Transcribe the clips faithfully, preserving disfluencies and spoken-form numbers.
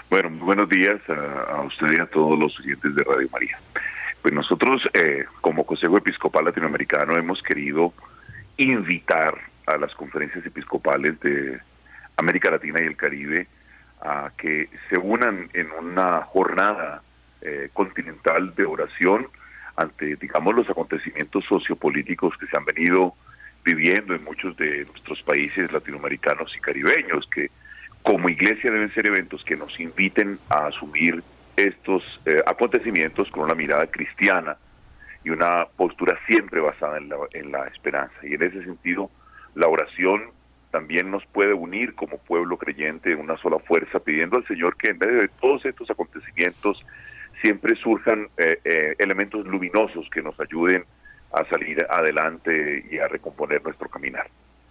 Bueno, muy buenos días a, a usted y a todos los oyentes de Radio María. Pues nosotros, eh, como Consejo Episcopal Latinoamericano, hemos querido invitar a las conferencias episcopales de América Latina y el Caribe a que se unan en una jornada eh, continental de oración ante, digamos, los acontecimientos sociopolíticos que se han venido viviendo en muchos de nuestros países latinoamericanos y caribeños, que como iglesia deben ser eventos que nos inviten a asumir estos eh, acontecimientos con una mirada cristiana y una postura siempre basada en la, en la esperanza. Y en ese sentido, la oración también nos puede unir como pueblo creyente en una sola fuerza, pidiendo al Señor que en medio de todos estos acontecimientos siempre surjan eh, eh, elementos luminosos que nos ayuden a salir adelante y a recomponer nuestro caminar.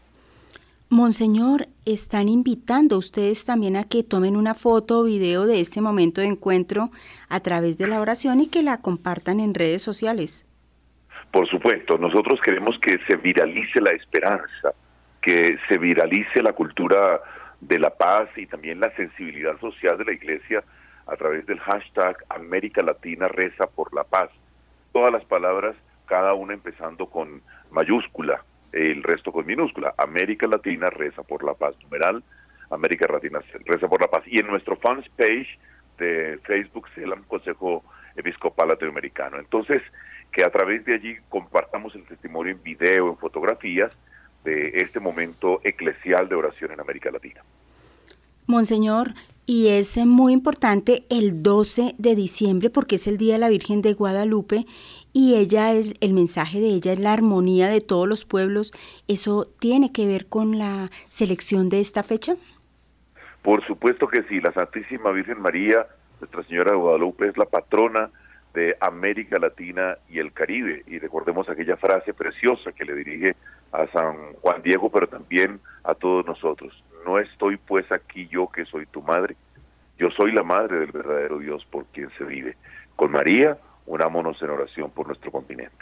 Monseñor, están invitando ustedes también a que tomen una foto o video de este momento de encuentro a través de la oración y que la compartan en redes sociales. Por supuesto, nosotros queremos que se viralice la esperanza, que se viralice la cultura de la paz y también la sensibilidad social de la Iglesia a través del hashtag América Latina Reza por la Paz. Todas las palabras, cada una empezando con mayúscula, el resto con minúscula. América Latina Reza por la Paz, numeral América Latina Reza por la Paz. Y en nuestro fans page de Facebook, CELAM, Consejo Episcopal Latinoamericano. Entonces, que a través de allí compartamos el testimonio en video, en fotografías, de este momento eclesial de oración en América Latina. Monseñor, y es muy importante el doce de diciembre porque es el Día de la Virgen de Guadalupe y ella es, el mensaje de ella es la armonía de todos los pueblos. ¿Eso tiene que ver con la selección de esta fecha? Por supuesto que sí, la Santísima Virgen María, Nuestra Señora de Guadalupe, es la patrona de América Latina y el Caribe, y recordemos aquella frase preciosa que le dirige a San Juan Diego, pero también a todos nosotros: no estoy pues aquí yo que soy tu madre, yo soy la madre del verdadero Dios por quien se vive. Con María, unámonos en oración por nuestro continente.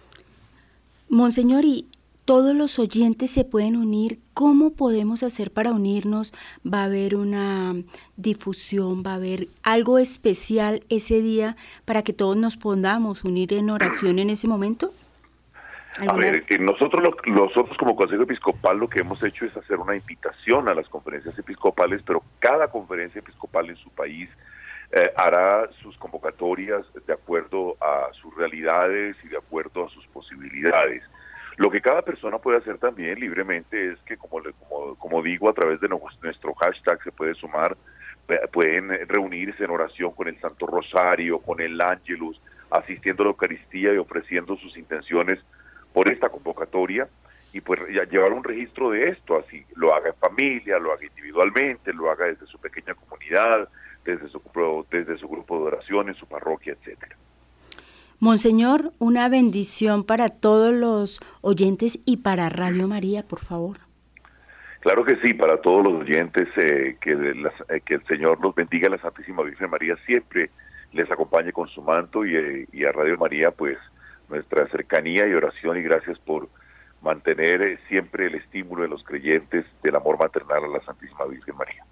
Monseñor, y todos los oyentes se pueden unir. ¿Cómo podemos hacer para unirnos? ¿Va a haber una difusión? ¿Va a haber algo especial ese día para que todos nos podamos unir en oración en ese momento? A ver, nosotros, lo, nosotros como Consejo Episcopal lo que hemos hecho es hacer una invitación a las conferencias episcopales, pero cada conferencia episcopal en su país eh, hará sus convocatorias de acuerdo a sus realidades y de acuerdo a sus posibilidades. Lo que cada persona puede hacer también libremente es que, como, como, como digo, a través de nuestro hashtag se puede sumar, pueden reunirse en oración con el Santo Rosario, con el Ángelus, asistiendo a la Eucaristía y ofreciendo sus intenciones por esta convocatoria, y pues ya llevar un registro de esto, así lo haga en familia, lo haga individualmente, lo haga desde su pequeña comunidad, desde su, desde su grupo de oración, en su parroquia, etcétera. Monseñor, una bendición para todos los oyentes y para Radio María, por favor. Claro que sí, para todos los oyentes, eh, que, las, eh, que el Señor los bendiga, la Santísima Virgen María siempre les acompañe con su manto, y, eh, y a Radio María, pues, nuestra cercanía y oración, y gracias por mantener eh, siempre el estímulo de los creyentes del amor maternal a la Santísima Virgen María.